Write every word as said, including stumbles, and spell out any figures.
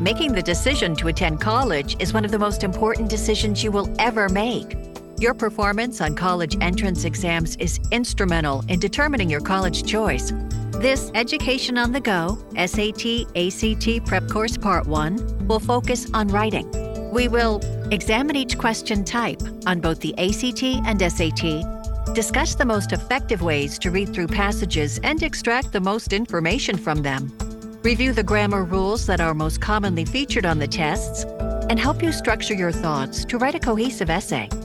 Making the decision to attend college is one of the most important decisions you will ever make. Your performance on college entrance exams is instrumental in determining your college choice. This Education on the Go S A T A C T Prep Course Part one will focus on writing. We will examine each question type on both the A C T and S A T, discuss the most effective ways to read through passages and extract the most information from them, review the grammar rules that are most commonly featured on the tests, and help you structure your thoughts to write a cohesive essay.